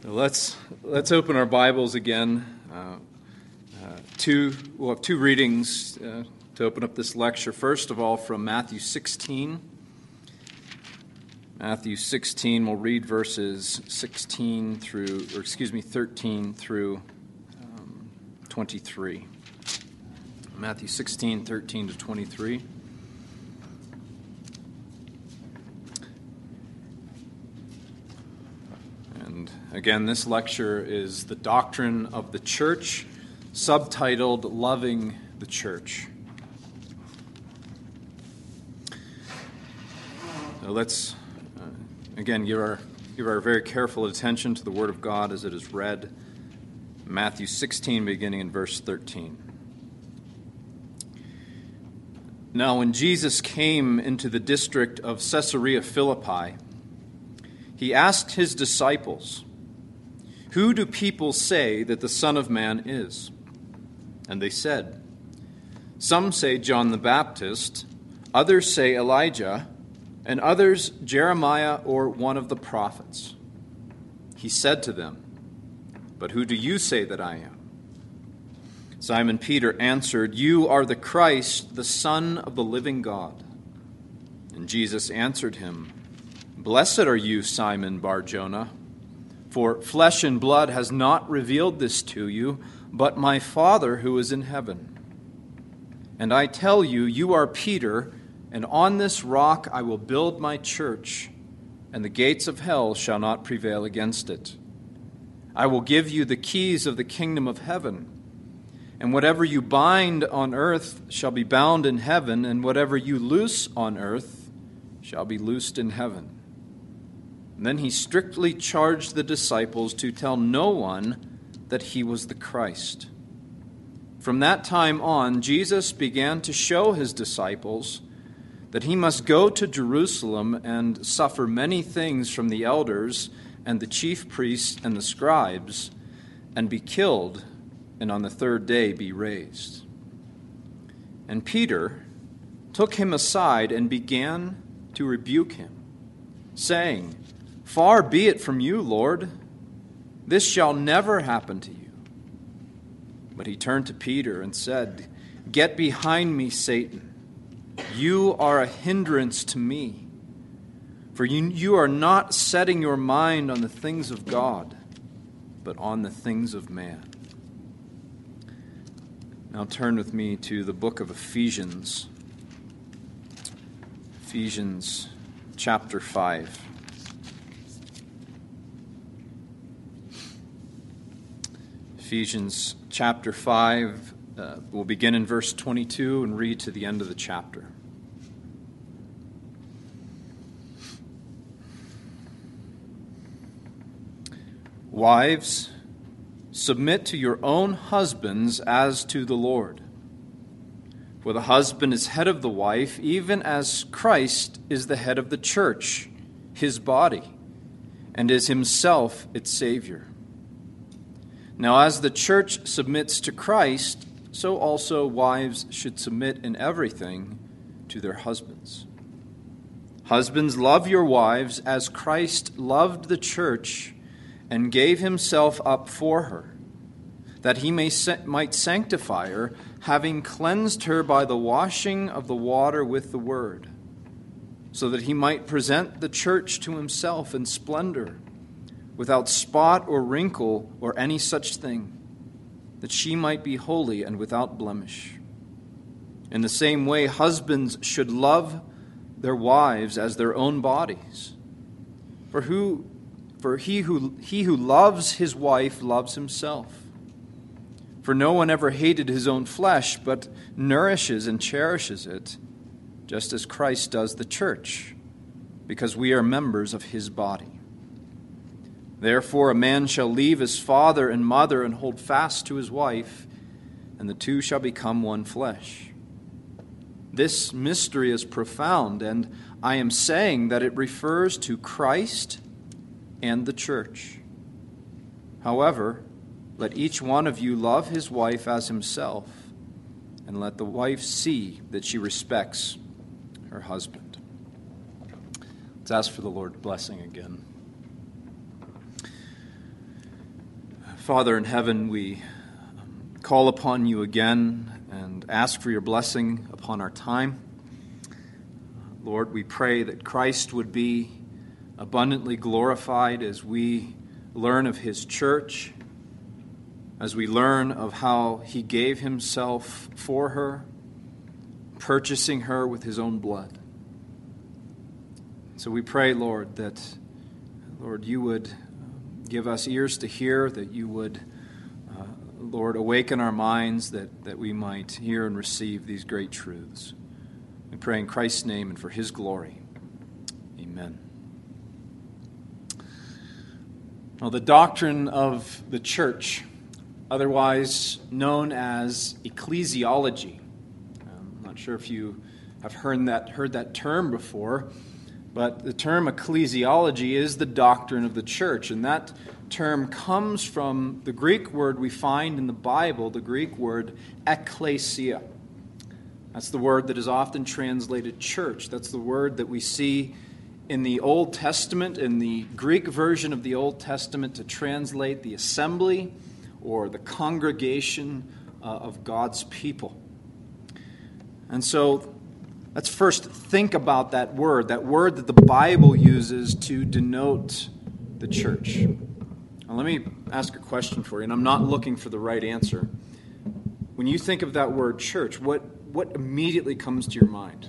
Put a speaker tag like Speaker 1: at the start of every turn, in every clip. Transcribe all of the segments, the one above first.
Speaker 1: Let's open our Bibles again. We'll have two readings to open up this lecture. First of all, from Matthew 16. Matthew 16, we'll read verses 13 through 23. Matthew 16, 13 to 23. Again, this lecture is The Doctrine of the Church, subtitled Loving the Church. So let's, again, give our very careful attention to the Word of God as it is read. Matthew 16, beginning in verse 13. Now, when Jesus came into the district of Caesarea Philippi, he asked his disciples, "Who do people say that the Son of Man is?" And they said, "Some say John the Baptist, others say Elijah, and others Jeremiah or one of the prophets." He said to them, "But who do you say that I am?" Simon Peter answered, "You are the Christ, the Son of the living God." And Jesus answered him, "Blessed are you, Simon Bar-Jonah, for flesh and blood has not revealed this to you, but my Father who is in heaven. And I tell you, you are Peter, and on this rock I will build my church, and the gates of hell shall not prevail against it. I will give you the keys of the kingdom of heaven, and whatever you bind on earth shall be bound in heaven, and whatever you loose on earth shall be loosed in heaven." And then he strictly charged the disciples to tell no one that he was the Christ. From that time on, Jesus began to show his disciples that he must go to Jerusalem and suffer many things from the elders and the chief priests and the scribes, and be killed, and on the third day be raised. And Peter took him aside and began to rebuke him, saying, "Far be it from you, Lord. This shall never happen to you." But he turned to Peter and said, "Get behind me, Satan. You are a hindrance to me, for you are not setting your mind on the things of God, but on the things of man." Now turn with me to the book of Ephesians. Ephesians chapter 5. Ephesians chapter 5, we'll begin in verse 22 and read to the end of the chapter. "Wives, submit to your own husbands as to the Lord. For the husband is head of the wife, even as Christ is the head of the church, his body, and is himself its Savior. Now, as the church submits to Christ, so also wives should submit in everything to their husbands. Husbands, love your wives as Christ loved the church and gave himself up for her, that he might sanctify her, having cleansed her by the washing of the water with the word, so that he might present the church to himself in splendor, without spot or wrinkle or any such thing, that she might be holy and without blemish. In the same way, husbands should love their wives as their own bodies. For he who loves his wife loves himself. For no one ever hated his own flesh, but nourishes and cherishes it, just as Christ does the church, because we are members of his body. Therefore, a man shall leave his father and mother and hold fast to his wife, and the two shall become one flesh. This mystery is profound, and I am saying that it refers to Christ and the church. However, let each one of you love his wife as himself, and let the wife see that she respects her husband. Let's ask for the Lord's blessing again. Father in heaven, we call upon you again and ask for your blessing upon our time. Lord, we pray that Christ would be abundantly glorified as we learn of his church, as we learn of how he gave himself for her, purchasing her with his own blood. So we pray, Lord, that, Lord, you would give us ears to hear, that you would, Lord, awaken our minds that we might hear and receive these great truths. We pray in Christ's name and for his glory. Amen. Well, the doctrine of the church, otherwise known as ecclesiology. I'm not sure if you have heard that term before, but the term ecclesiology is the doctrine of the church, and that term comes from the Greek word we find in the Bible, the Greek word ekklesia. That's the word that is often translated church. That's the word that we see in the Old Testament, in the Greek version of the Old Testament, to translate the assembly or the congregation of God's people. And so let's first think about that word that the Bible uses to denote the church. Now, let me ask a question for you, and I'm not looking for the right answer. When you think of that word church, what immediately comes to your mind?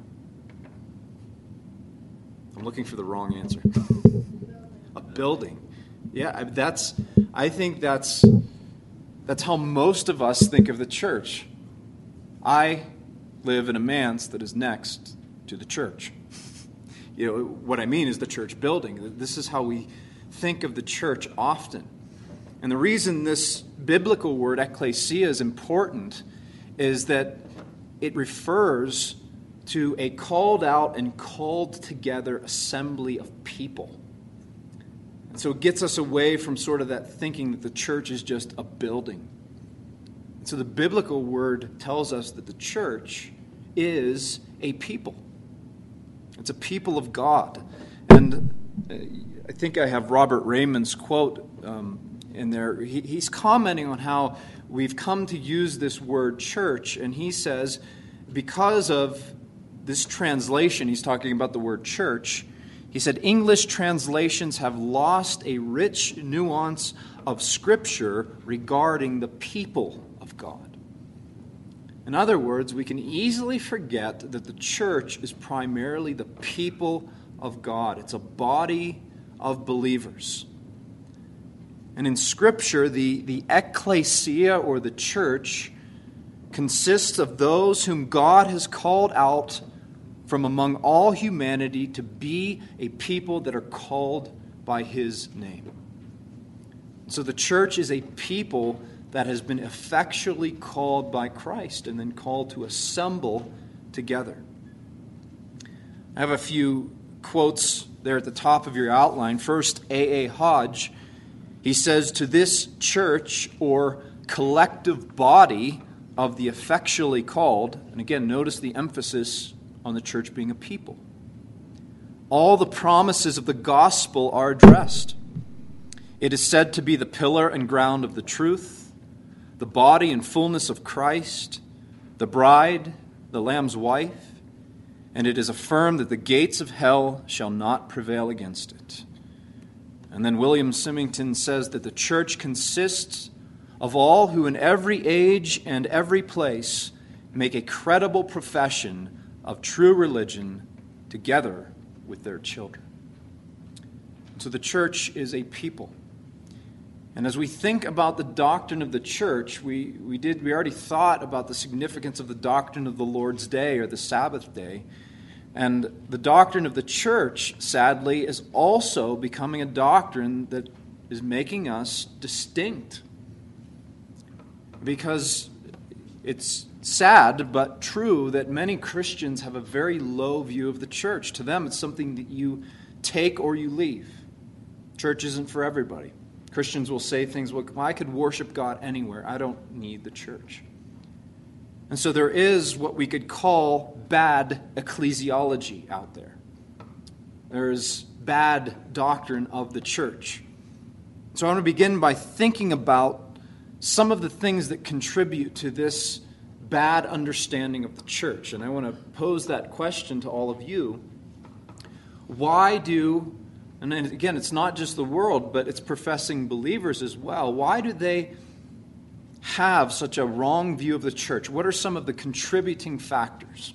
Speaker 1: I'm looking for the wrong answer. A building. Yeah, I think that's how most of us think of the church. I live in a manse that is next to the church. What I mean is the church building. This is how we think of the church often. And the reason this biblical word ekklesia is important is that it refers to a called out and called together assembly of people. And so it gets us away from sort of that thinking that the church is just a building. And so the biblical word tells us that the church is a people. It's a people of God. And I think I have Robert Raymond's quote in there. He's commenting on how we've come to use this word church, and he says, because of this translation, he's talking about the word church, he said, English translations have lost a rich nuance of Scripture regarding the people of God. In other words, we can easily forget that the church is primarily the people of God. It's a body of believers. And in Scripture, the ekklesia, or the church, consists of those whom God has called out from among all humanity to be a people that are called by his name. So the church is a people that has been effectually called by Christ and then called to assemble together. I have a few quotes there at the top of your outline. First, A.A. Hodge, he says, to this church, or collective body of the effectually called, and again, notice the emphasis on the church being a people, all the promises of the gospel are addressed. It is said to be the pillar and ground of the truth, the body and fullness of Christ, the bride, the Lamb's wife, and it is affirmed that the gates of hell shall not prevail against it. And then William Symington says that the church consists of all who in every age and every place make a credible profession of true religion together with their children. So the church is a people. And as we think about the doctrine of the church, we already thought about the significance of the doctrine of the Lord's Day, or the Sabbath day. And the doctrine of the church, sadly, is also becoming a doctrine that is making us distinct. Because it's sad but true that many Christians have a very low view of the church. To them, it's something that you take or you leave. Church isn't for everybody. Christians will say things like, well, I could worship God anywhere. I don't need the church. And so there is what we could call bad ecclesiology out there. There is bad doctrine of the church. So I want to begin by thinking about some of the things that contribute to this bad understanding of the church. And I want to pose that question to all of you. Why do, and again, it's not just the world, but it's professing believers as well, why do they have such a wrong view of the church? What are some of the contributing factors?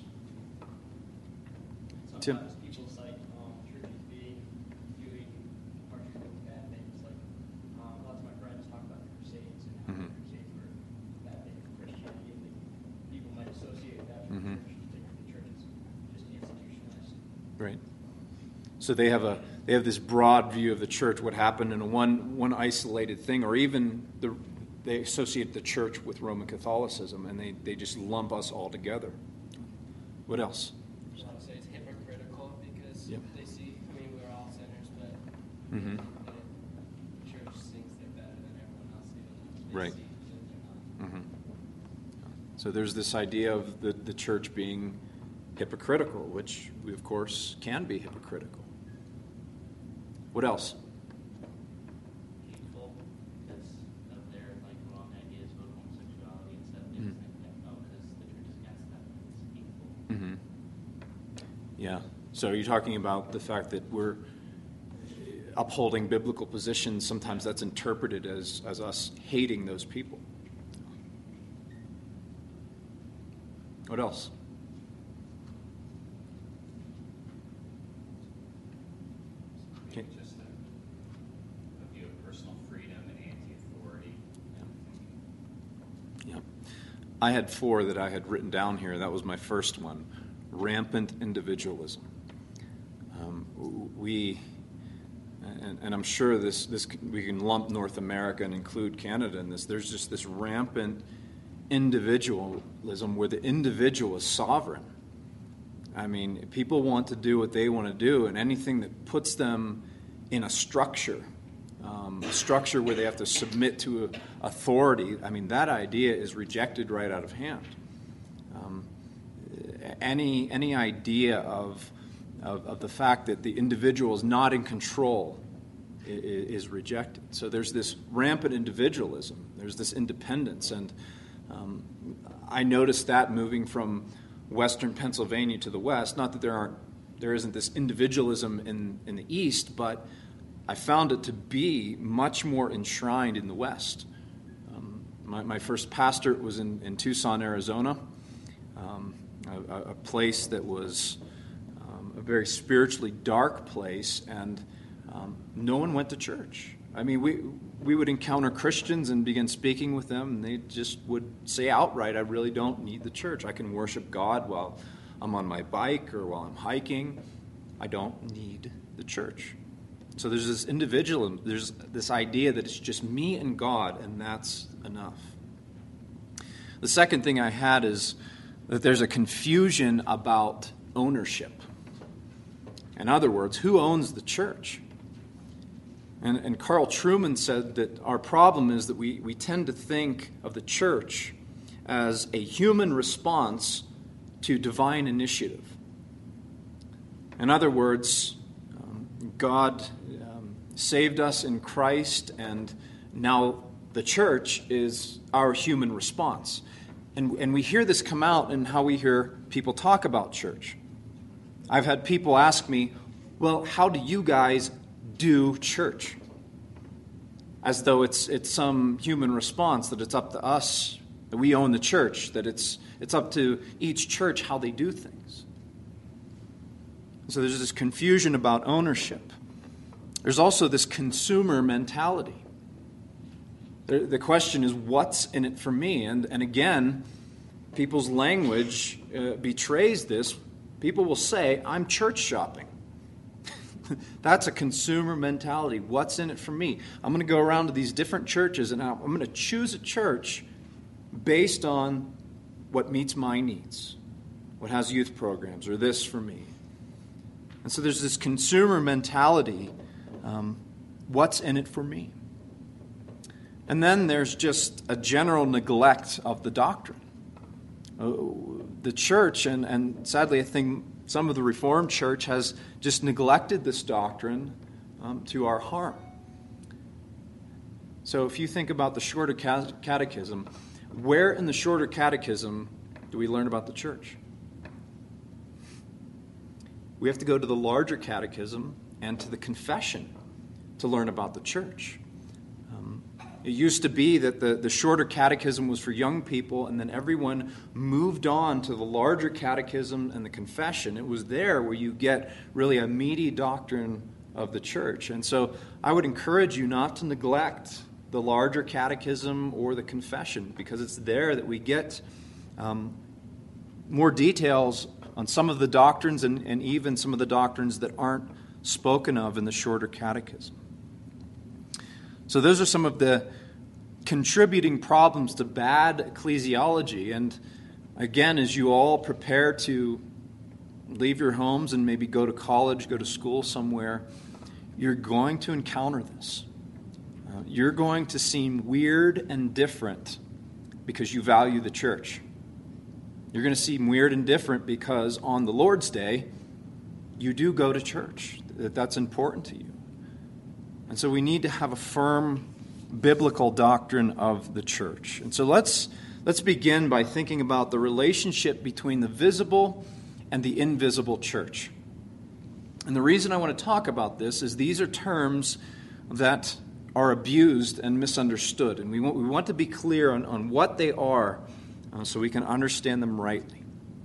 Speaker 1: Tim?
Speaker 2: Sometimes people cite churches doing bad things. Like lots of my friends talk about the Crusades and how the Crusades were a bad thing for Christianity. And people might associate that with the church is just institutionalized.
Speaker 1: Right. So they have this broad view of the church, what happened in one isolated thing, or even they associate the church with Roman Catholicism, and they just lump us all together. What else?
Speaker 3: I would say it's hypocritical because they see, we're all sinners, but the church thinks they're better than everyone else. They
Speaker 1: Right.
Speaker 3: see that they're not.
Speaker 1: So there's this idea of the church being hypocritical, which we, of course, can be hypocritical. What else?
Speaker 4: Hateful because of their wrong ideas about homosexuality and stuff. They just think that because the church is against that, it's hateful.
Speaker 1: Yeah. So you're talking about the fact that we're upholding biblical positions. Sometimes that's interpreted as us hating those people. What else?
Speaker 5: Just a view of personal freedom and anti-authority.
Speaker 1: Yeah. I had 4 that I had written down here. That was my first one. Rampant individualism. And I'm sure this we can lump North America and include Canada in this. There's just this rampant individualism where the individual is sovereign. People want to do what they want to do, and anything that puts them in a structure where they have to submit to authority, that idea is rejected right out of hand. Any idea of the fact that the individual is not in control is rejected. So there's this rampant individualism. There's this independence, and I noticed that moving from Western Pennsylvania to the West. Not that there isn't this individualism in the East, but I found it to be much more enshrined in the West. My first pastorate was in Tucson, Arizona, a place that was a very spiritually dark place, and no one went to church. We would encounter Christians and begin speaking with them, and they just would say outright, I really don't need the church. I can worship God while I'm on my bike or while I'm hiking. I don't need the church. So there's this individualism, there's this idea that it's just me and God, and that's enough. The second thing I had is that there's a confusion about ownership. In other words, who owns the church? And Carl Trueman said that our problem is that we tend to think of the church as a human response to divine initiative. In other words, God saved us in Christ, and now the church is our human response. And we hear this come out in how we hear people talk about church. I've had people ask me, well, how do you guys do church? As though it's some human response, that it's up to us, that we own the church, that it's up to each church how they do things. So there's this confusion about ownership. There's also this consumer mentality. The question is, what's in it for me? And again, people's language betrays this. People will say, I'm church shopping. That's a consumer mentality. What's in it for me? I'm going to go around to these different churches, and I'm going to choose a church based on what meets my needs, what has youth programs, or this for me. And so there's this consumer mentality. What's in it for me? And then there's just a general neglect of the doctrine. The church, and sadly I think some of the Reformed Church has just neglected this doctrine to our harm. So if you think about the shorter catechism, where in the shorter catechism do we learn about the church? We have to go to the larger catechism and to the confession to learn about the church. It used to be that the shorter catechism was for young people, and then everyone moved on to the larger catechism and the confession. It was there where you get really a meaty doctrine of the church. And so I would encourage you not to neglect the larger catechism or the confession, because it's there that we get more details on some of the doctrines and even some of the doctrines that aren't spoken of in the shorter catechism. So those are some of the contributing problems to bad ecclesiology. And again, as you all prepare to leave your homes and maybe go to college, go to school somewhere, you're going to encounter this. You're going to seem weird and different because you value the church. You're going to seem weird and different because on the Lord's Day, you do go to church. That's important to you. And so we need to have a firm biblical doctrine of the church. And so let's begin by thinking about the relationship between the visible and the invisible church. And the reason I want to talk about this is these are terms that are abused and misunderstood. And we want to be clear on what they are so we can understand them rightly.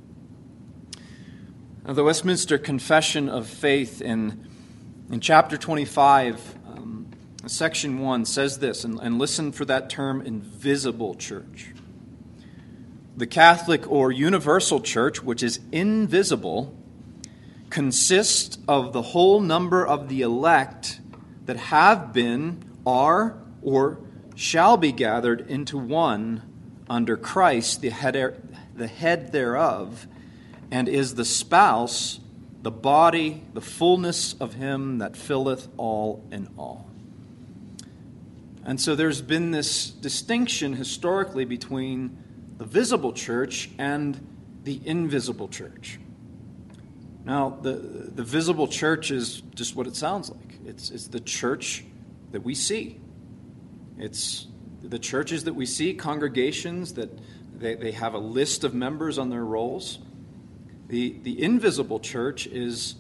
Speaker 1: Now, the Westminster Confession of Faith in chapter 25, section 1 says this, and listen for that term, invisible church. The Catholic or universal church, which is invisible, consists of the whole number of the elect that have been, are, or shall be gathered into one under Christ, the head thereof, and is the spouse, the body, the fullness of him that filleth all in all. And so there's been this distinction historically between the visible church and the invisible church. Now, the visible church is just what it sounds like. It's the church that we see. It's the churches that we see, congregations that they have a list of members on their rolls. The invisible church is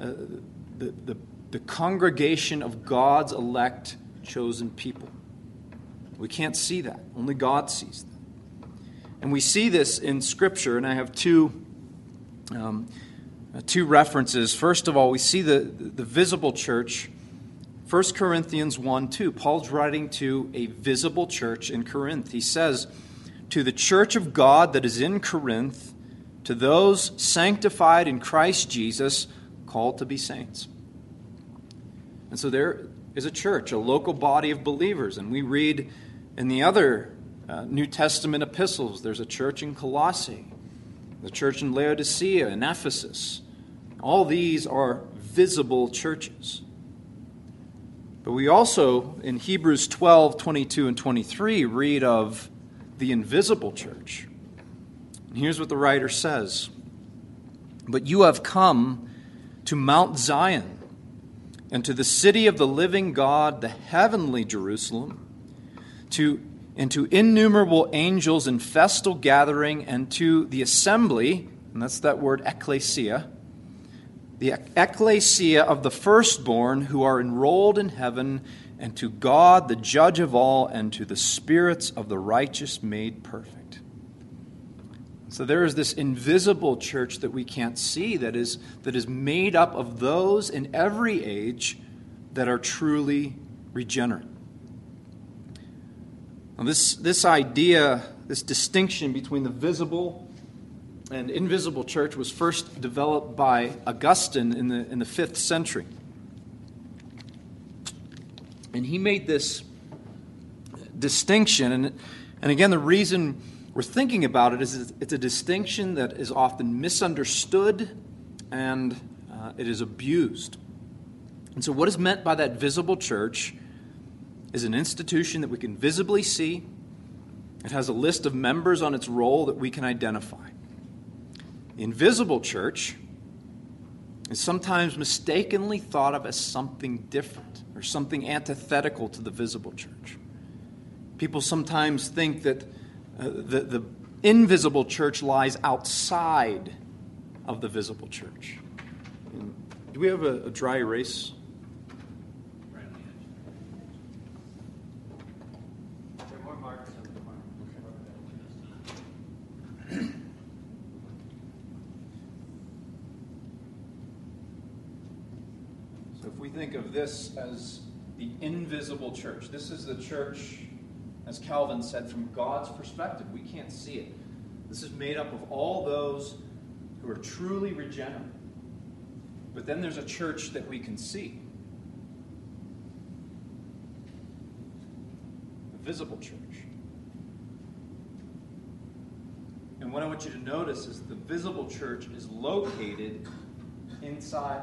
Speaker 1: the congregation of God's elect chosen people. We can't see that. Only God sees that. And we see this in Scripture, and I have two references. First of all, we see the visible church. 1 Corinthians 1:2. Paul's writing to a visible church in Corinth. He says, "To the church of God that is in Corinth, to those sanctified in Christ Jesus, called to be saints." And so there is a church, a local body of believers. And we read in the other New Testament epistles, there's a church in Colossae, the church in Laodicea, in Ephesus. All these are visible churches. But we also, in Hebrews 12, 22, and 23, read of the invisible church. And here's what the writer says. "But you have come to Mount Zion, and to the city of the living God, the heavenly Jerusalem, and to innumerable angels in festal gathering, and to the assembly," and that's that word ecclesia, "the ecclesia of the firstborn who are enrolled in heaven, and to God, the judge of all, and to the spirits of the righteous made perfect." So there is this invisible church that we can't see that is made up of those in every age that are truly regenerate. Now this idea, this distinction between the visible and invisible church was first developed by Augustine in the 5th century. And he made this distinction, and again, the reason we're thinking about it is it's a distinction that is often misunderstood and it is abused. And so what is meant by that visible church is an institution that we can visibly see. It has a list of members on its roll that we can identify. The invisible church is sometimes mistakenly thought of as something different or something antithetical to the visible church. People sometimes think that the invisible church lies outside of the visible church. Do we have a dry erase?
Speaker 5: Right on the edge.
Speaker 2: There are more markers on the corner.
Speaker 1: So if we think of this as the invisible church, this is the church, as Calvin said, from God's perspective. We can't see it. This is made up of all those who are truly regenerate. But then there's a church that we can see. The visible church. And what I want you to notice is the visible church is located inside.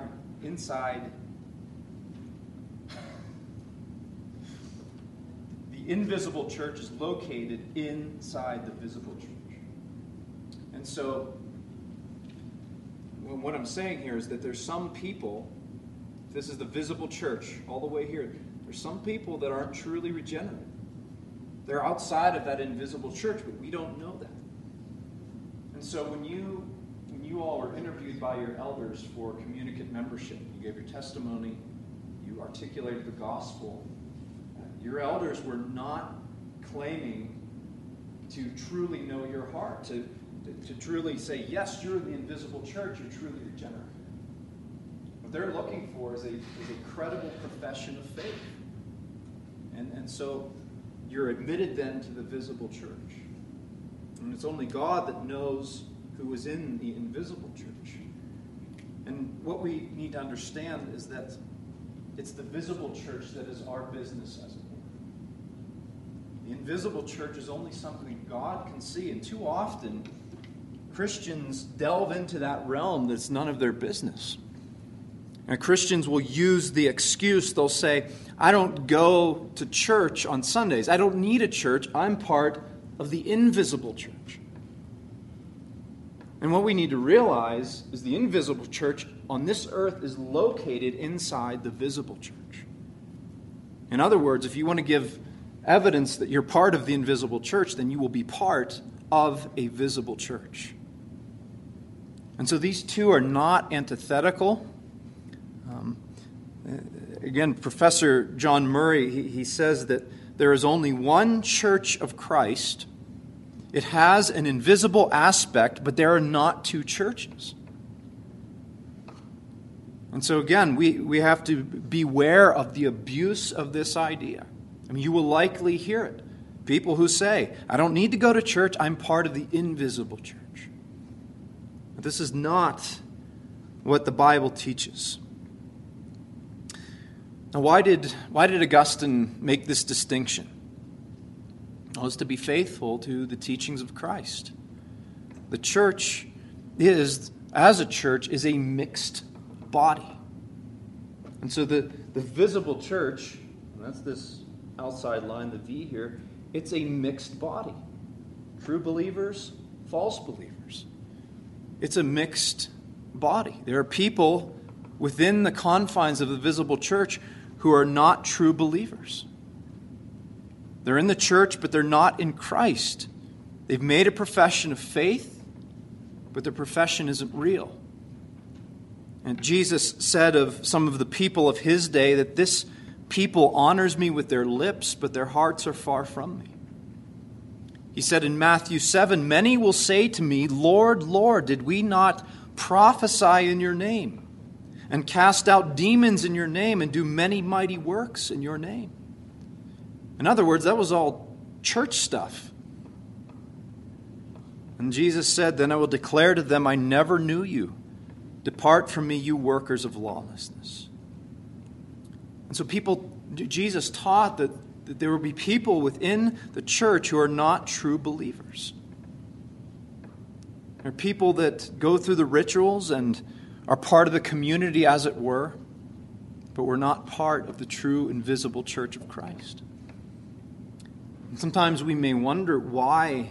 Speaker 1: The invisible church is located inside the visible church. And so, what I'm saying here is that there's some people, this is the visible church all the way here, there's some people that aren't truly regenerate. They're outside of that invisible church, but we don't know that. And so when you all were interviewed by your elders for communicant membership, you gave your testimony, you articulated the gospel, your elders were not claiming to truly know your heart, to truly say, yes, you're the invisible church, you're truly regenerate. What they're looking for is a credible profession of faith. And so you're admitted then to the visible church. And it's only God that knows who is in the invisible church. And what we need to understand is that it's the visible church that is our business, as it were. The invisible church is only something God can see. And too often, Christians delve into that realm that's none of their business. And Christians will use the excuse, they'll say, I don't go to church on Sundays. I don't need a church. I'm part of the invisible church. And what we need to realize is the invisible church on this earth is located inside the visible church. In other words, if you want to give evidence that you're part of the invisible church, then you will be part of a visible church. And so these two are not antithetical. Again, Professor John Murray, he says that there is only one church of Christ. It has an invisible aspect, but there are not two churches. And so again, we have to beware of the abuse of this idea. I mean, you will likely hear it. People who say, I don't need to go to church, I'm part of the invisible church. But this is not what the Bible teaches. Now, why did Augustine make this distinction? Well, it's to be faithful to the teachings of Christ. The church is, as a church, is a mixed body. And so the visible church, and that's this outside line, the V here, it's a mixed body. True believers, false believers. It's a mixed body. There are people within the confines of the visible church who are not true believers. They're in the church, but they're not in Christ. They've made a profession of faith, but their profession isn't real. And Jesus said of some of the people of his day that this people honors me with their lips, but their hearts are far from me. He said in Matthew 7, many will say to me, Lord, Lord, did we not prophesy in your name, and cast out demons in your name, and do many mighty works in your name? In other words, that was all church stuff. And Jesus said, then I will declare to them, I never knew you. Depart from me, you workers of lawlessness. And so Jesus taught that there will be people within the church who are not true believers. There are people that go through the rituals and are part of the community, as it were, but we're not part of the true invisible church of Christ. And sometimes we may wonder why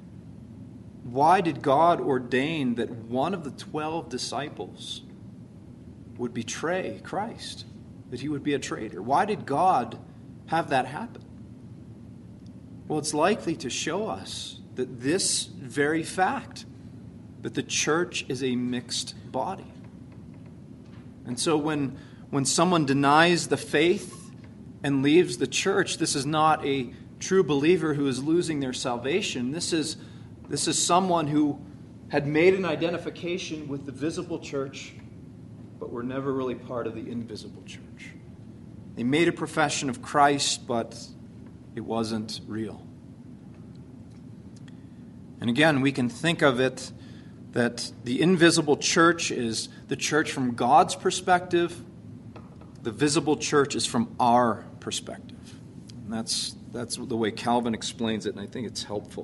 Speaker 1: did God ordain that one of the 12 disciples would betray Christ, that he would be a traitor? Why did God have that happen? Well, it's likely to show us that this very fact, that the church is a mixed body. And so when someone denies the faith and leaves the church, this is not a true believer who is losing their salvation. This is someone who had made an identification with the visible church, but were never really part of the invisible church. They made a profession of Christ, but it wasn't real. And again, we can think of it that the invisible church is the church from God's perspective. The visible church is from our perspective. And that's the way Calvin explains it, and I think it's helpful.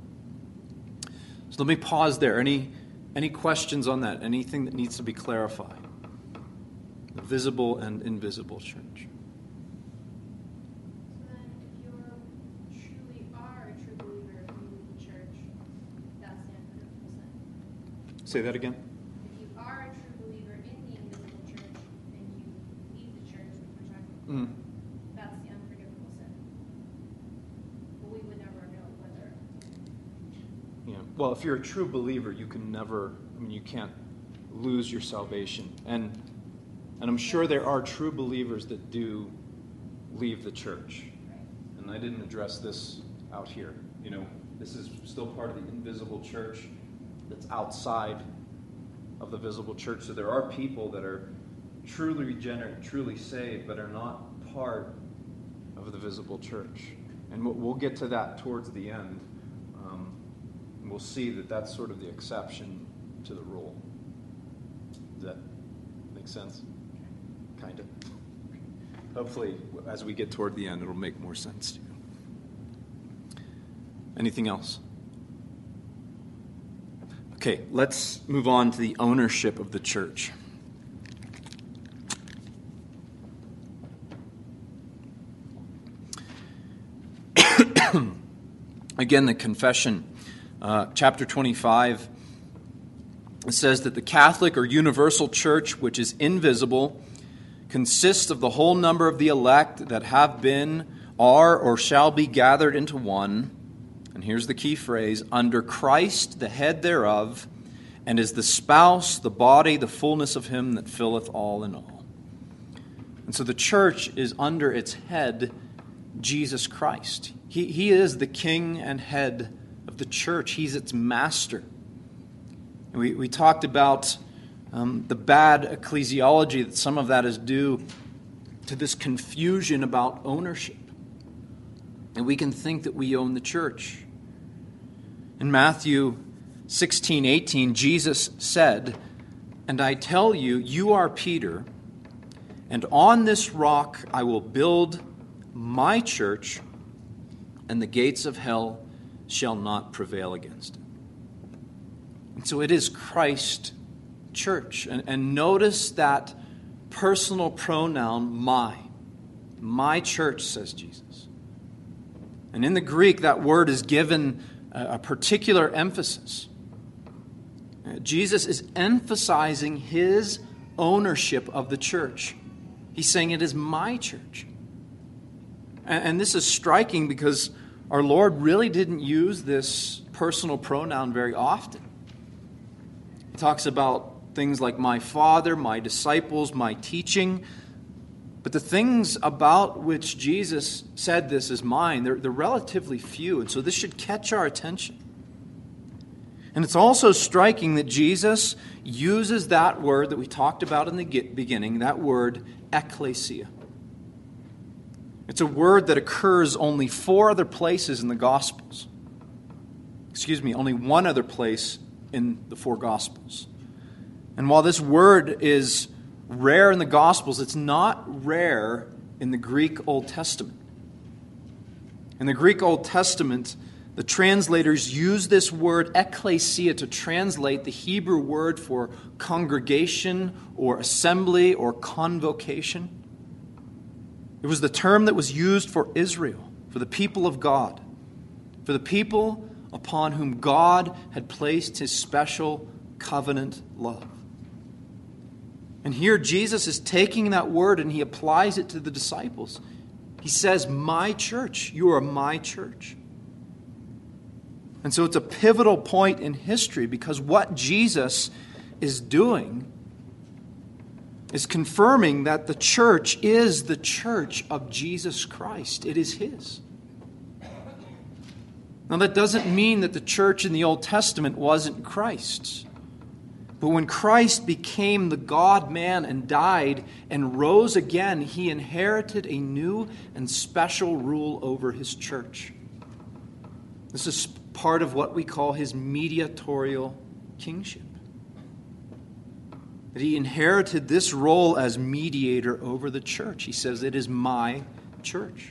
Speaker 1: So let me pause there. Any questions on that? Anything that needs to be clarified? The visible and invisible church.
Speaker 6: So then, if you truly are a true believer in the church, that's the unforgivable sin.
Speaker 1: Say that again.
Speaker 6: If you are a true believer in the invisible church and you leave the church, which we're talking about, that's the unforgivable sin. But we would never know whether.
Speaker 1: Yeah. Well, if you're a true believer, you can't lose your salvation. And I'm sure there are true believers that do leave the church. And I didn't address this out here. This is still part of the invisible church that's outside of the visible church. So there are people that are truly regenerate, truly saved, but are not part of the visible church. And we'll get to that towards the end. And we'll see that that's sort of the exception to the rule. Does that make sense? Kind of. Hopefully, as we get toward the end, it'll make more sense to you. Anything else? Okay, let's move on to the ownership of the church. Again, the confession, chapter 25, it says that the Catholic or universal church, which is invisible, consists of the whole number of the elect that have been, are, or shall be gathered into one. And here's the key phrase: under Christ, the head thereof, and is the spouse, the body, the fullness of him that filleth all in all. And so the church is under its head, Jesus Christ. He is the king and head of the church. He's its master. And we talked about the bad ecclesiology, that some of that is due to this confusion about ownership. And we can think that we own the church. In Matthew 16:18, Jesus said, "And I tell you, you are Peter, and on this rock I will build my church, and the gates of hell shall not prevail against it." And so it is Christ's church. And notice that personal pronoun, my. My church, says Jesus. And in the Greek, that word is given a particular emphasis. Jesus is emphasizing his ownership of the church. He's saying it is my church. And this is striking because our Lord really didn't use this personal pronoun very often. He talks about things like my Father, my disciples, my teaching. But the things about which Jesus said this is mine, they're relatively few. And so this should catch our attention. And it's also striking that Jesus uses that word that we talked about in the beginning, that word ekklesia. It's a word that occurs only 4 other places in the Gospels. Only one other place in the 4 Gospels. And while this word is rare in the Gospels, it's not rare in the Greek Old Testament. In the Greek Old Testament, the translators use this word ekklesia to translate the Hebrew word for congregation or assembly or convocation. It was the term that was used for Israel, for the people of God, for the people upon whom God had placed his special covenant love. And here Jesus is taking that word and he applies it to the disciples. He says, my church, you are my church. And so it's a pivotal point in history, because what Jesus is doing is confirming that the church is the church of Jesus Christ. It is His. Now, that doesn't mean that the church in the Old Testament wasn't Christ's. But when Christ became the God-man and died and rose again, He inherited a new and special rule over His church. This is part of what we call His mediatorial kingship. That He inherited this role as mediator over the church. He says, "It is my church."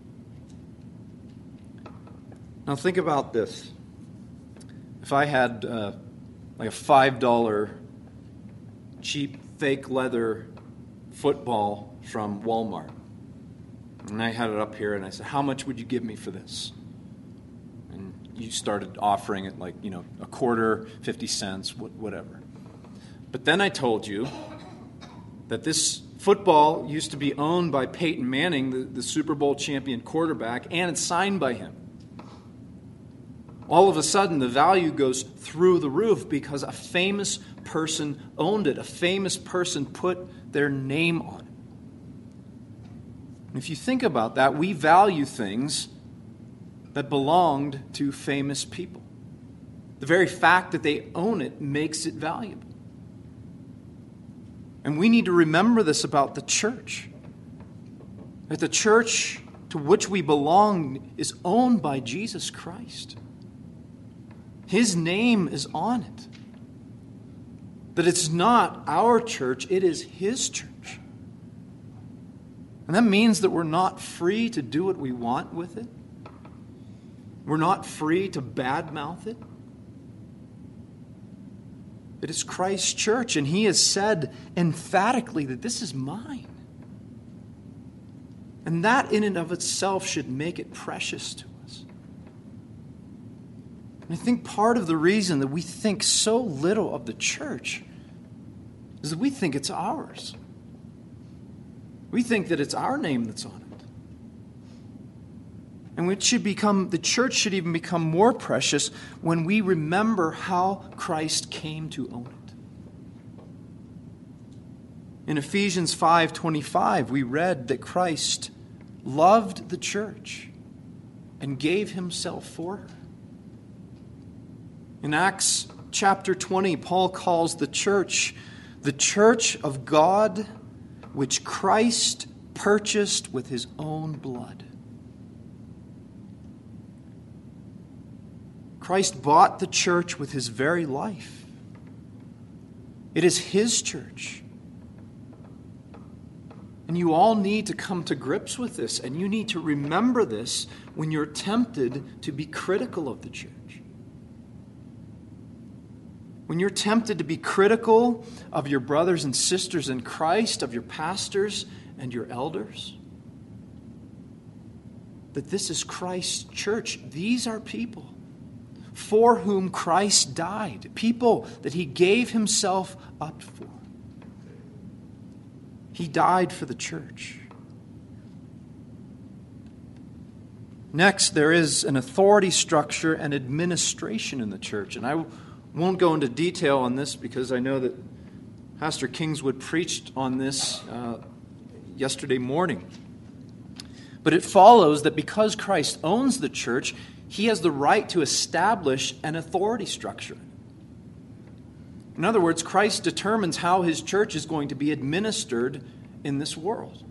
Speaker 1: Now think about this. If I had like a $5 cheap fake leather football from Walmart, and I had it up here, and I said, "How much would you give me for this?" And you started offering it like, a quarter, 50 cents, whatever. But then I told you that this football used to be owned by Peyton Manning, the Super Bowl champion quarterback, and it's signed by him. All of a sudden, the value goes through the roof because a famous person owned it. A famous person put their name on it. And if you think about that, we value things that belonged to famous people. The very fact that they own it makes it valuable. And we need to remember this about the church. That the church to which we belong is owned by Jesus Christ. His name is on it. That it's not our church, it is His church. And that means that we're not free to do what we want with it. We're not free to badmouth it. It is Christ's church, and He has said emphatically that this is mine. And that in and of itself should make it precious to us. And I think part of the reason that we think so little of the church is that we think it's ours. We think that it's our name that's on it. And the church should even become more precious when we remember how Christ came to own it. In Ephesians 5:25, we read that Christ loved the church and gave Himself for her. In Acts chapter 20, Paul calls the church of God, which Christ purchased with His own blood. Christ bought the church with His very life. It is His church. And you all need to come to grips with this, and you need to remember this when you're tempted to be critical of the church. When you're tempted to be critical of your brothers and sisters in Christ, of your pastors and your elders, that this is Christ's church. These are people for whom Christ died, people that He gave Himself up for. He died for the church. Next, there is an authority structure and administration in the church. And I won't go into detail on this because I know that Pastor Kingswood preached on this yesterday morning. But it follows that because Christ owns the church, He has the right to establish an authority structure. In other words, Christ determines how His church is going to be administered in this world.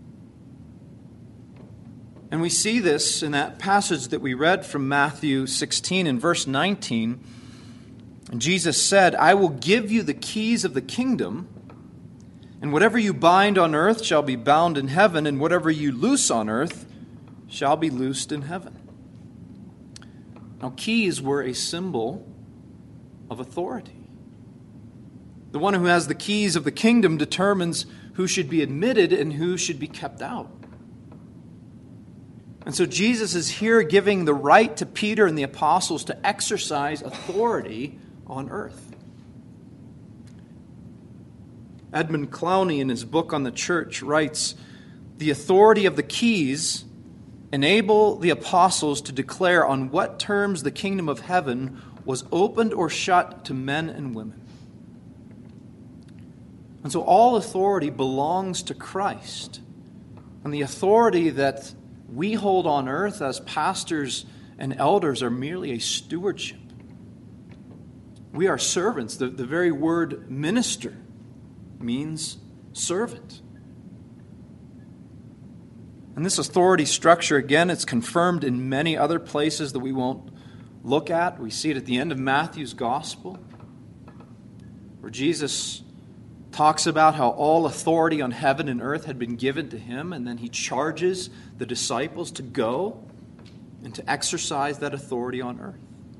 Speaker 1: And we see this in that passage that we read from Matthew 16 in verse 19. And Jesus said, "I will give you the keys of the kingdom, and whatever you bind on earth shall be bound in heaven, and whatever you loose on earth shall be loosed in heaven." Now, keys were a symbol of authority. The one who has the keys of the kingdom determines who should be admitted and who should be kept out. And so Jesus is here giving the right to Peter and the apostles to exercise authority on earth. Edmund Clowney, in his book on the church, writes, "The authority of the keys enable the apostles to declare on what terms the kingdom of heaven was opened or shut to men and women. And so all authority belongs to Christ. And the authority that we hold on earth as pastors and elders are merely a stewardship. We are servants. The very word minister means servant. And this authority structure, again, it's confirmed in many other places that we won't look at. We see it at the end of Matthew's gospel, where Jesus talks about how all authority on heaven and earth had been given to him, and then he charges the disciples to go and to exercise that authority on earth.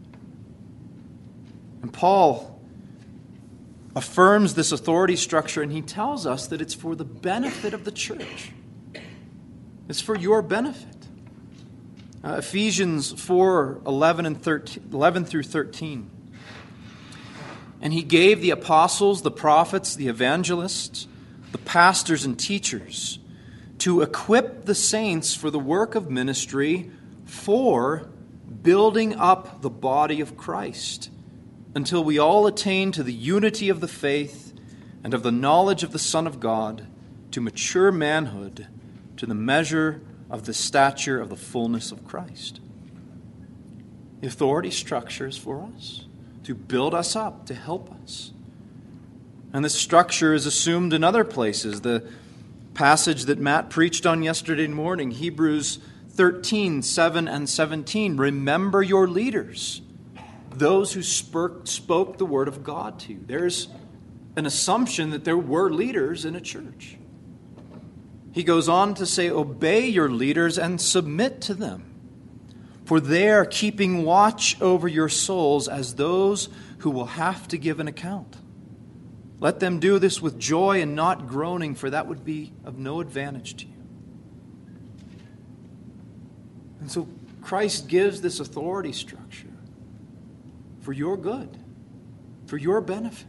Speaker 1: And Paul affirms this authority structure, and he tells us that it's for the benefit of the church. It's for your benefit. Ephesians 4:11 through 13. And he gave the apostles, the prophets, the evangelists, the pastors and teachers to equip the saints for the work of ministry, for building up the body of Christ, until we all attain to the unity of the faith and of the knowledge of the Son of God, to mature manhood, to the measure of the stature of the fullness of Christ. The authority structure is for us, to build us up, to help us. And this structure is assumed in other places. The passage that Matt preached on yesterday morning, Hebrews 13:7 and 17. Remember your leaders, those who spoke the word of God to you. There's an assumption that there were leaders in a church. He goes on to say, obey your leaders and submit to them, for they are keeping watch over your souls as those who will have to give an account. Let them do this with joy and not groaning, for that would be of no advantage to you. And so Christ gives this authority structure for your good, for your benefit.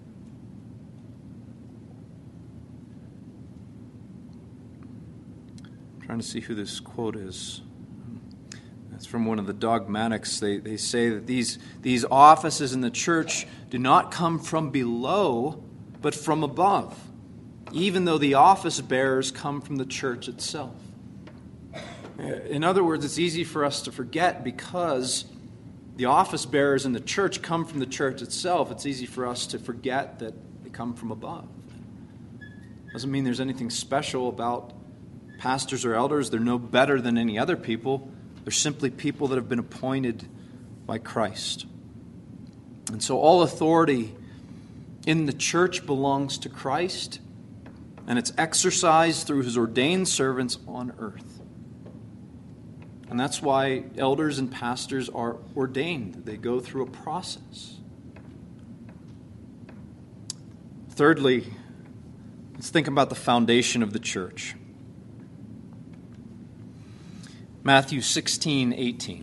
Speaker 1: I'm trying to see who this quote is. It's from one of the dogmatics. They say that these offices in the church do not come from below, but from above, even though the office bearers come from the church itself. In other words, it's easy for us to forget because the office bearers in the church come from the church itself. It's easy for us to forget that they come from above. Doesn't mean there's anything special about pastors or elders. They're no better than any other people. They're simply people that have been appointed by Christ. And so all authority in the church belongs to Christ, and it's exercised through his ordained servants on earth. And that's why elders and pastors are ordained. They go through a process. Thirdly, let's think about the foundation of the church. Matthew 16:18.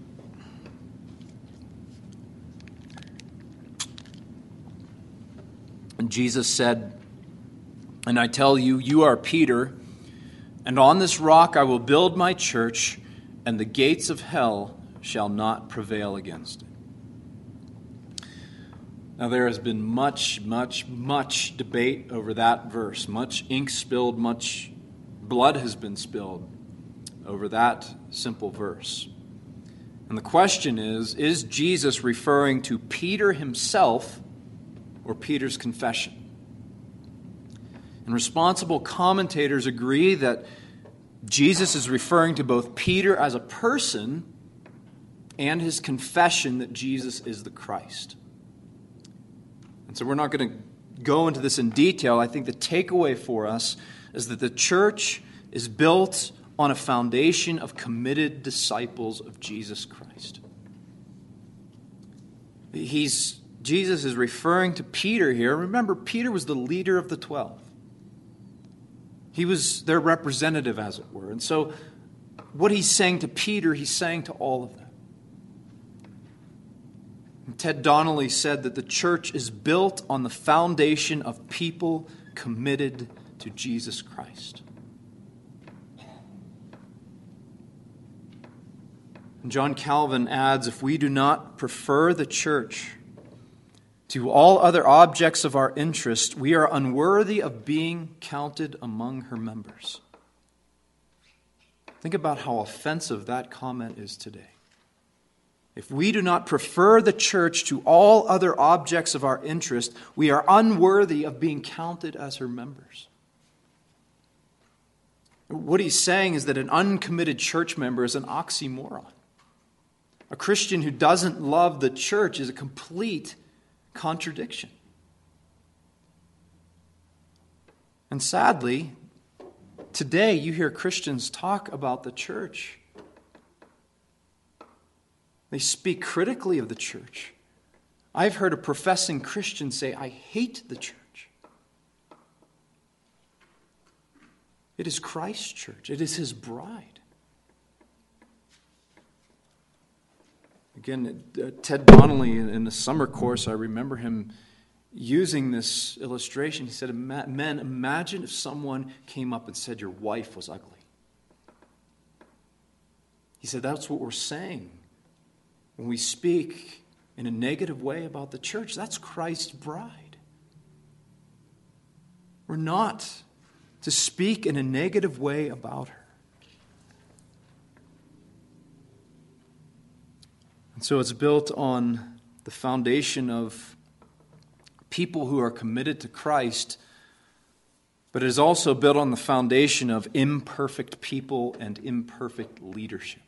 Speaker 1: And Jesus said, and I tell you, you are Peter, and on this rock I will build my church, and the gates of hell shall not prevail against it. Now there has been much debate over that verse. Much ink spilled, much blood has been spilled over that simple verse. And the question is Jesus referring to Peter himself or Peter's confession? And responsible commentators agree that Jesus is referring to both Peter as a person and his confession that Jesus is the Christ. And so we're not going to go into this in detail. I think the takeaway for us is that the church is built on a foundation of committed disciples of Jesus Christ. Jesus is referring to Peter here. Remember, Peter was the leader of the 12. He was their representative, as it were. And so what he's saying to Peter, he's saying to all of them. And Ted Donnelly said that the church is built on the foundation of people committed to Jesus Christ. And John Calvin adds, if we do not prefer the church to all other objects of our interest, we are unworthy of being counted among her members. Think about how offensive that comment is today. If we do not prefer the church to all other objects of our interest, we are unworthy of being counted as her members. What he's saying is that an uncommitted church member is an oxymoron. A Christian who doesn't love the church is a complete contradiction. And sadly, today you hear Christians talk about the church. They speak critically of the church. I've heard a professing Christian say, I hate the church. It is Christ's church. It is his bride. Again, Ted Donnelly in the summer course, I remember him using this illustration. He said, men, imagine if someone came up and said your wife was ugly. He said, that's what we're saying when we speak in a negative way about the church. That's Christ's bride. We're not to speak in a negative way about her. And so it's built on the foundation of people who are committed to Christ, but it is also built on the foundation of imperfect people and imperfect leadership.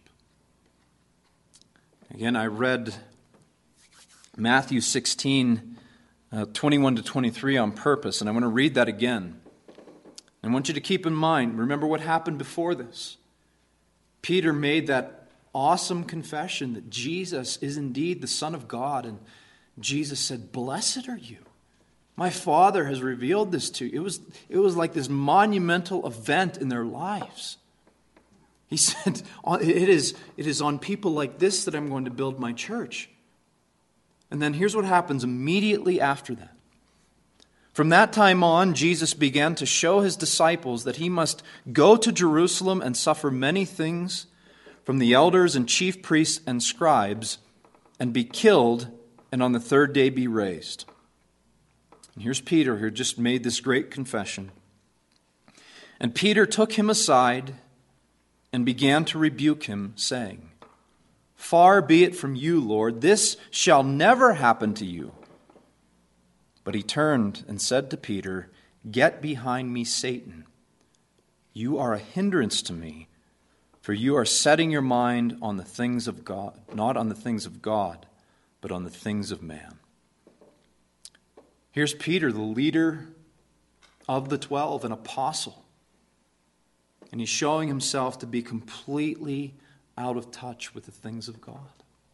Speaker 1: Again, I read Matthew 16, 21 to 23 on purpose, and I want to read that again. I want you to keep in mind, remember what happened before this. Peter made that awesome confession that Jesus is indeed the Son of God, and Jesus said, "Blessed are you. My Father has revealed this to you." It was like this monumental event in their lives. He said, it is on people like this that I'm going to build my church. And then here's what happens immediately after that. From that time on, Jesus began to show his disciples that he must go to Jerusalem and suffer many things from the elders and chief priests and scribes, and be killed, and on the third day be raised. And here's Peter, who just made this great confession. And Peter took him aside and began to rebuke him, saying, "Far be it from you, Lord, this shall never happen to you." But he turned and said to Peter, "Get behind me, Satan. You are a hindrance to me, for you are setting your mind on the things of God, not on the things of God, but on the things of man." Here's Peter, the leader of the 12, an apostle. And he's showing himself to be completely out of touch with the things of God.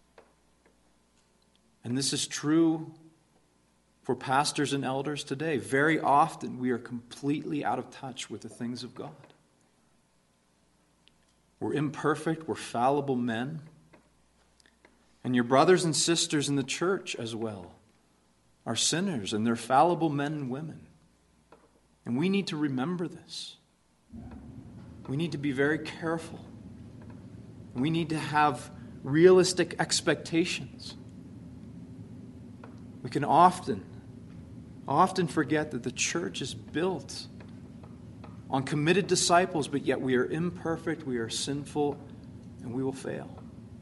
Speaker 1: And this is true for pastors and elders today. Very often we are completely out of touch with the things of God. We're imperfect, we're fallible men. And your brothers and sisters in the church as well are sinners, and they're fallible men and women. And we need to remember this. We need to be very careful. We need to have realistic expectations. We can often forget that the church is built on committed disciples, but yet we are imperfect, we are sinful, and we will fail.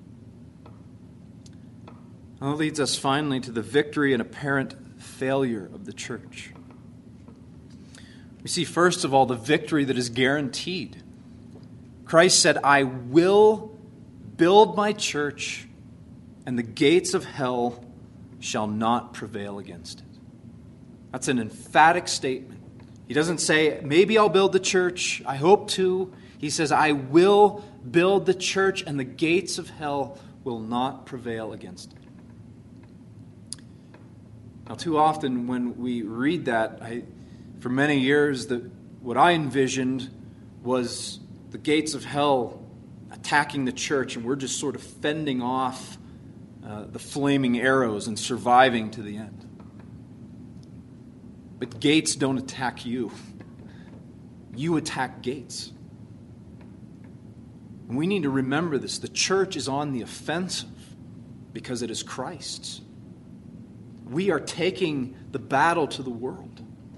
Speaker 1: And that leads us finally to the victory and apparent failure of the church. We see, first of all, the victory that is guaranteed. Christ said, "I will build my church, and the gates of hell shall not prevail against it." That's an emphatic statement. He doesn't say, maybe I'll build the church, I hope to. He says, I will build the church, and the gates of hell will not prevail against it. Now, too often when we read that, for many years, what I envisioned was the gates of hell attacking the church, and we're just sort of fending off the flaming arrows and surviving to the end. But gates don't attack you. You attack gates. And we need to remember this. The church is on the offensive because it is Christ's. We are taking the battle to the world.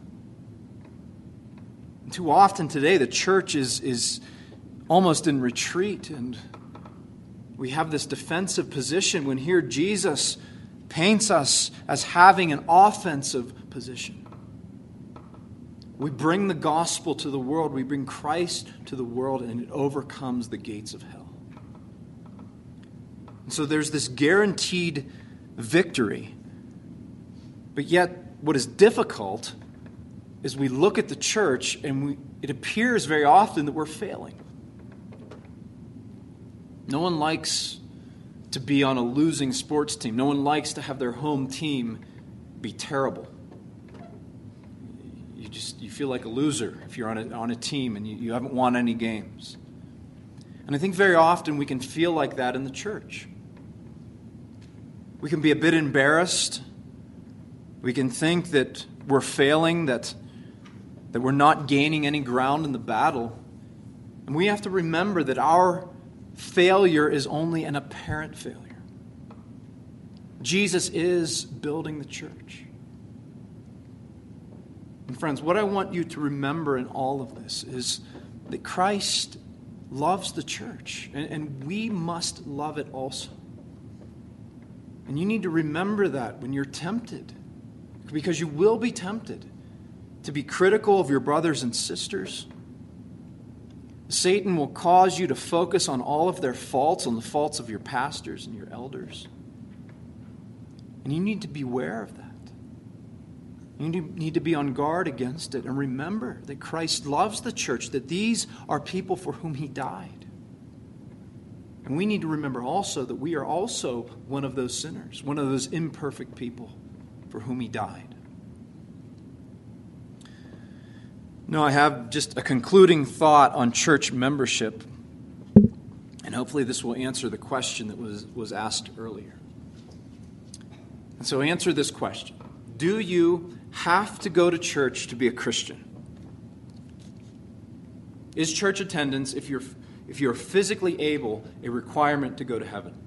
Speaker 1: And too often today, the church is almost in retreat, and we have this defensive position when here Jesus paints us as having an offensive position. We bring the gospel to the world. We bring Christ to the world, and it overcomes the gates of hell. And so there's this guaranteed victory. But yet, what is difficult is we look at the church, and it appears very often that we're failing. No one likes to be on a losing sports team. No one likes to have their home team be terrible. You feel like a loser if you're on a team and you haven't won any games. And I think very often we can feel like that in the church. We can be a bit embarrassed. We can think that we're failing, that we're not gaining any ground in the battle. And we have to remember that our failure is only an apparent failure. Jesus is building the church. And friends, what I want you to remember in all of this is that Christ loves the church, and we must love it also. And you need to remember that when you're tempted, because you will be tempted to be critical of your brothers and sisters. Satan will cause you to focus on all of their faults, on the faults of your pastors and your elders. And you need to beware of that. You need to be on guard against it. And remember that Christ loves the church, that these are people for whom he died. And we need to remember also that we are also one of those sinners, one of those imperfect people for whom he died. Now, I have just a concluding thought on church membership, and hopefully this will answer the question that was asked earlier. And so answer this question. Do you have to go to church to be a Christian? Is church attendance, if you're physically able, a requirement to go to heaven?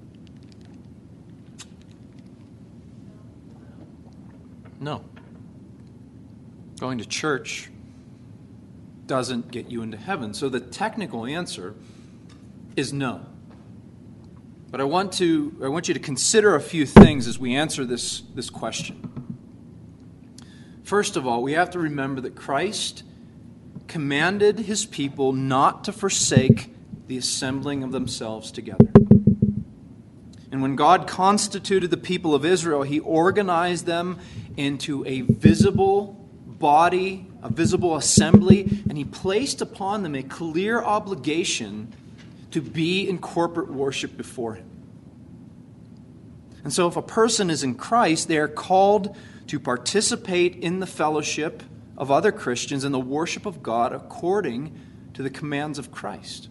Speaker 1: No. Going to church doesn't get you into heaven. So the technical answer is no. But I want you to consider a few things as we answer this question. First of all, we have to remember that Christ commanded his people not to forsake the assembling of themselves together. And when God constituted the people of Israel, he organized them into a visible body, a visible assembly, and he placed upon them a clear obligation to be in corporate worship before him. And so if a person is in Christ, they are called to participate in the fellowship of other Christians and the worship of God according to the commands of Christ.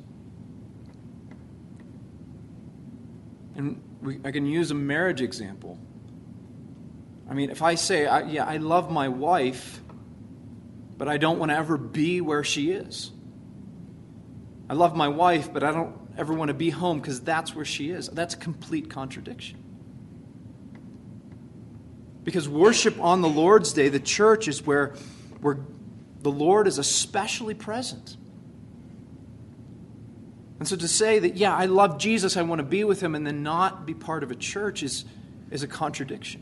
Speaker 1: And I can use a marriage example. I mean, if I say, I love my wife, but I don't want to ever be where she is. I love my wife, but I don't ever want to be home because that's where she is. That's a complete contradiction. Because worship on the Lord's Day, the church, is where the Lord is especially present. And so to say that, I love Jesus, I want to be with him, and then not be part of a church is a contradiction.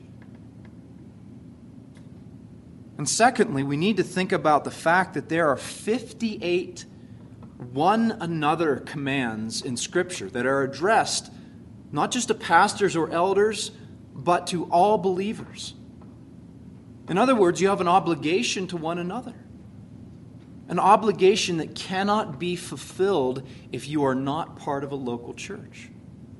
Speaker 1: And secondly, we need to think about the fact that there are 58 one another commands in Scripture that are addressed not just to pastors or elders, but to all believers. In other words, you have an obligation to one another. An obligation that cannot be fulfilled if you are not part of a local church.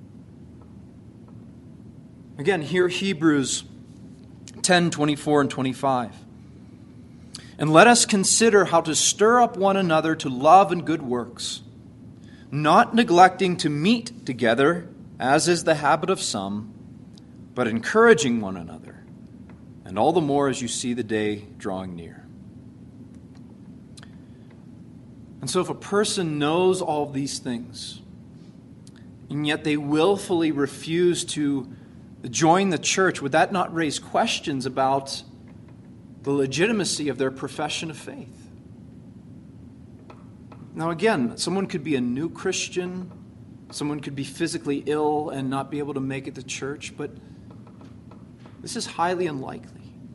Speaker 1: Again, here Hebrews 10:24 and 25. And let us consider how to stir up one another to love and good works, not neglecting to meet together, as is the habit of some, but encouraging one another, and all the more as you see the day drawing near. And so if a person knows all of these things, and yet they willfully refuse to join the church, would that not raise questions about the legitimacy of their profession of faith? Now again, someone could be a new Christian, someone could be physically ill and not be able to make it to church, but this is highly unlikely.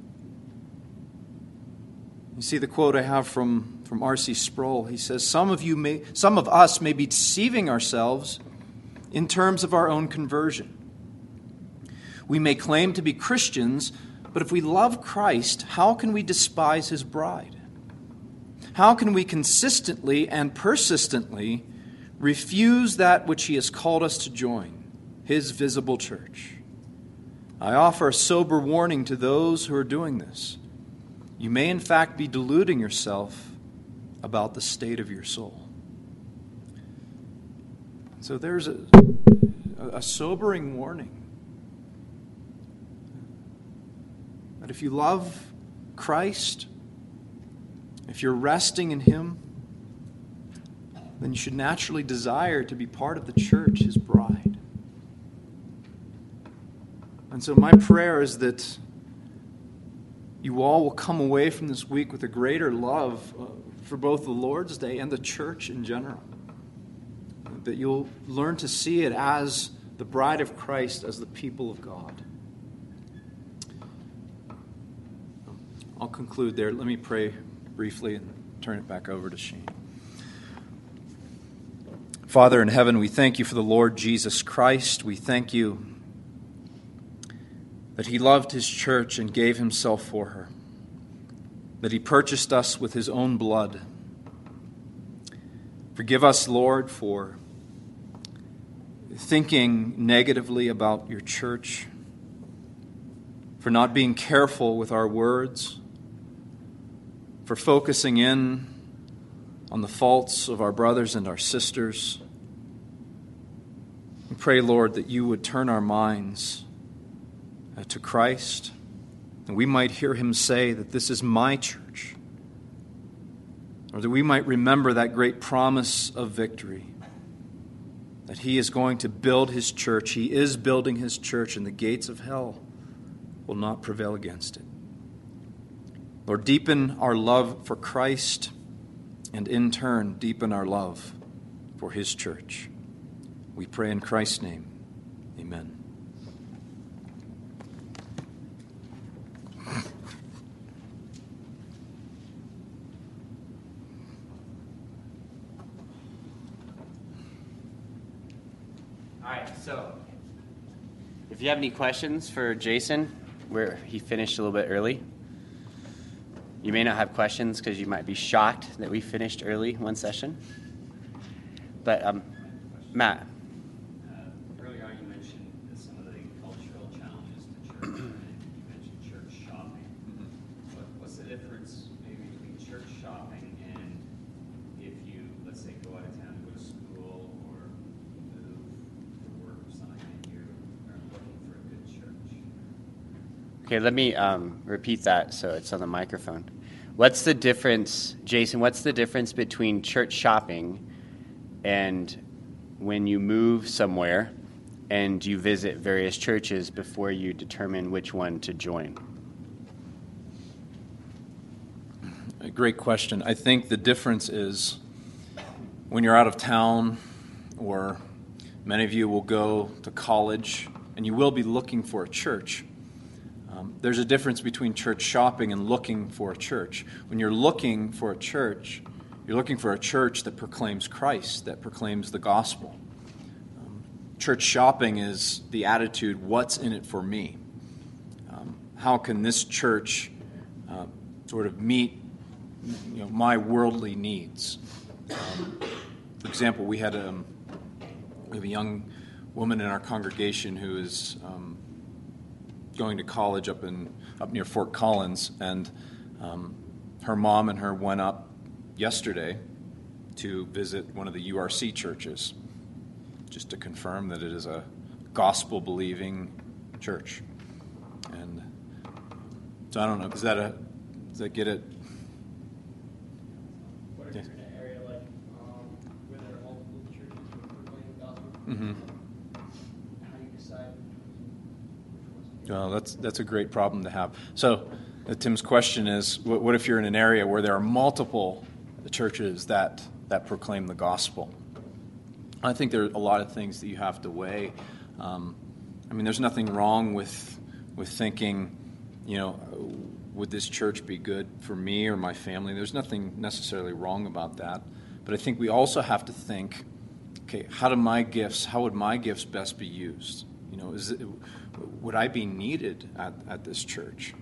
Speaker 1: You see the quote I have from R.C. Sproul. He says, some of us may be deceiving ourselves in terms of our own conversion. We may claim to be Christians, but if we love Christ, how can we despise his bride? How can we consistently and persistently refuse that which he has called us to join, his visible church? I offer a sober warning to those who are doing this. You may in fact be deluding yourself about the state of your soul. So there's a sobering warning that if you love Christ, if you're resting in him, then you should naturally desire to be part of the church, his bride. And so my prayer is that you all will come away from this week with a greater love for both the Lord's Day and the church in general. That you'll learn to see it as the bride of Christ, as the people of God. I'll conclude there. Let me pray briefly and turn it back over to Shane. Father in heaven, we thank you for the Lord Jesus Christ. We thank you that he loved his church and gave himself for her, that he purchased us with his own blood. Forgive us, Lord, for thinking negatively about your church, for not being careful with our words, for focusing in on the faults of our brothers and our sisters. We pray, Lord, that you would turn our minds to Christ, and we might hear him say that this is my church, or that we might remember that great promise of victory, that he is going to build his church. He is building his church, and the gates of hell will not prevail against it. Lord, deepen our love for Christ, and in turn, deepen our love for his church. We pray in Christ's name. Amen.
Speaker 7: All right, so if you have any questions for Jason, where he finished a little bit early. You may not have questions because you might be shocked that we finished early one session. But Matt.
Speaker 5: Earlier on you mentioned some of the cultural challenges to church, and you mentioned church shopping. What's the difference maybe between church shopping and if you, let's say, go out of town to go to school or move for work or something, and you are looking for a good church?
Speaker 7: Okay, let me repeat that so it's on the microphone. What's the difference, Jason, what's the difference between church shopping and when you move somewhere and you visit various churches before you determine which one to join?
Speaker 1: A great question. I think the difference is when you're out of town, or many of you will go to college and you will be looking for a church. There's a difference between church shopping and looking for a church. When you're looking for a church, you're looking for a church that proclaims Christ, that proclaims the gospel. Church shopping is the attitude, what's in it for me? How can this church sort of meet my worldly needs? For example, we have a young woman in our congregation who is going to college up near Fort Collins, and her mom and her went up yesterday to visit one of the URC churches, just to confirm that it is a gospel-believing church. And so I don't know, does that get it?
Speaker 2: What if you're in an area like where there are multiple churches who proclaim the gospel?
Speaker 1: Mm-hmm. Well, that's a great problem to have. So Tim's question is, what if you're in an area where there are multiple churches that proclaim the gospel? I think there are a lot of things that you have to weigh. There's nothing wrong with thinking, would this church be good for me or my family? There's nothing necessarily wrong about that. But I think we also have to think, okay, how would my gifts best be used? Would I be needed at this church?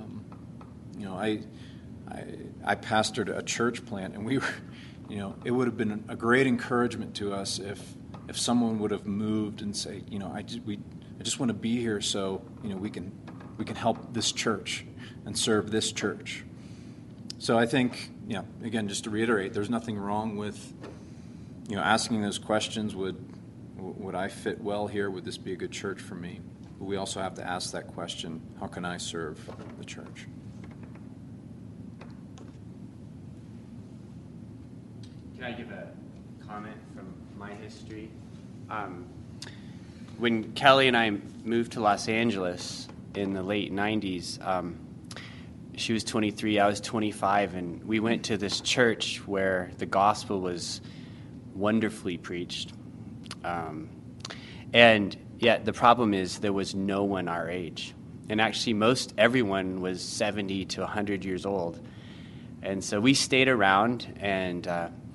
Speaker 1: I pastored a church plant, and we were, it would have been a great encouragement to us if someone would have moved and say, I just want to be here so we can help this church and serve this church. So I think, again, just to reiterate, there's nothing wrong with asking those questions. Would I fit well here? Would this be a good church for me? But we also have to ask that question: how can I serve the church?
Speaker 7: Can I give a comment from my history? When Kelly and I moved to Los Angeles in the late 90s, she was 23, I was 25, and we went to this church where the gospel was wonderfully preached. And yet the problem is there was no one our age. And actually everyone was 70 to 100 years old. And so we stayed around, and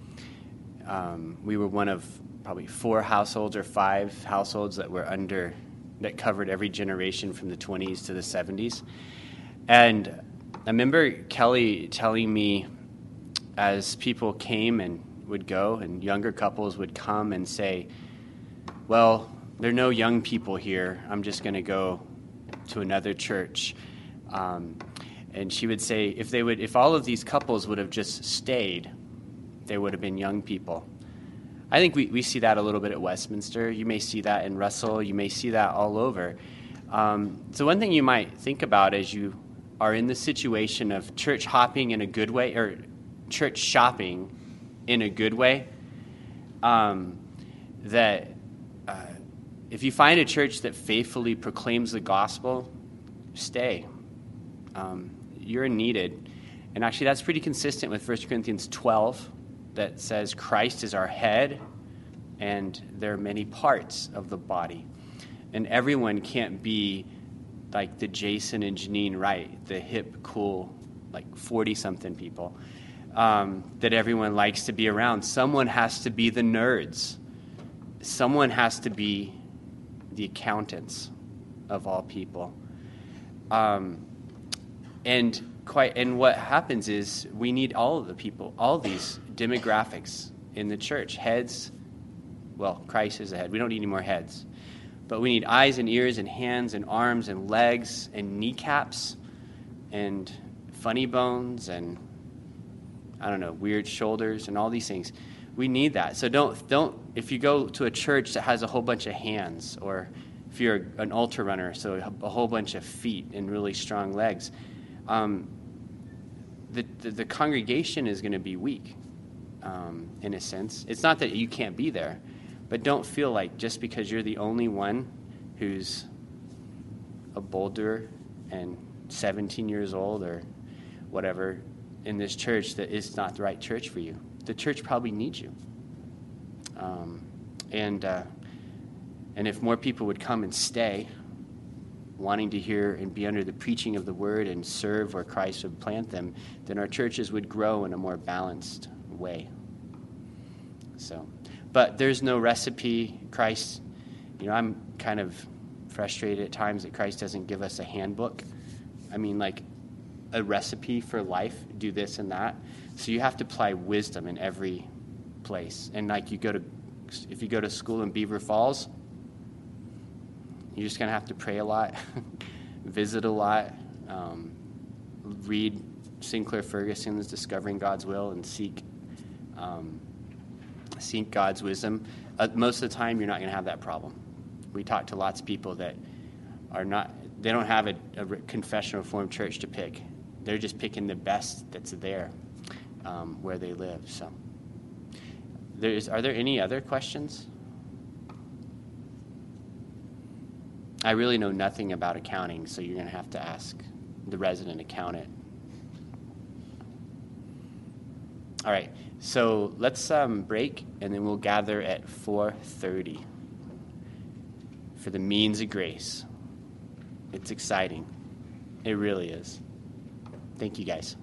Speaker 7: we were one of probably 4 households or 5 households that covered every generation from the 20s to the 70s. And I remember Kelly telling me, as people came and would go, and younger couples would come and say, well, there are no young people here, I'm just going to go to another church. And she would say, if all of these couples would have just stayed, there would have been young people. I think we see that a little bit at Westminster. You may see that in Russell. You may see that all over. So one thing you might think about as you are in the situation of church hopping in a good way, or church shopping in a good way, that if you find a church that faithfully proclaims the gospel, stay. You're needed. And actually that's pretty consistent with 1 Corinthians 12, that says Christ is our head, and there are many parts of the body. And everyone can't be like the Jason and Janine Wright, the hip, cool, 40-something people that everyone likes to be around. Someone has to be the nerds. Someone has to be the accountants of all people. And what happens is we need all of the people, all these demographics in the church. Heads, well, Christ is the head. We don't need any more heads. But we need eyes and ears and hands and arms and legs and kneecaps and funny bones and, weird shoulders and all these things. We need that. So don't if you go to a church that has a whole bunch of hands, or if you're an ultra runner, so a whole bunch of feet and really strong legs, the congregation is going to be weak, in a sense. It's not that you can't be there, but don't feel like just because you're the only one who's a boulder and 17 years old or whatever in this church that it's not the right church for you. The church probably needs you. And if more people would come and stay, wanting to hear and be under the preaching of the word and serve where Christ would plant them, then our churches would grow in a more balanced way. So, but there's no recipe. Christ, I'm kind of frustrated at times that Christ doesn't give us a handbook. A recipe for life, do this and that. So you have to apply wisdom in every place. And if you go to school in Beaver Falls, you're just going to have to pray a lot, visit a lot, read Sinclair Ferguson's Discovering God's Will, and seek God's wisdom. Most of the time, you're not going to have that problem. We talk to lots of people that they don't have a confessional Reformed church to pick. They're just picking the best that's there where they live. So, are there any other questions? I really know nothing about accounting, so you're going to have to ask the resident accountant. All right, so let's break, and then we'll gather at 4:30 for the means of grace. It's exciting. It really is. Thank you, guys.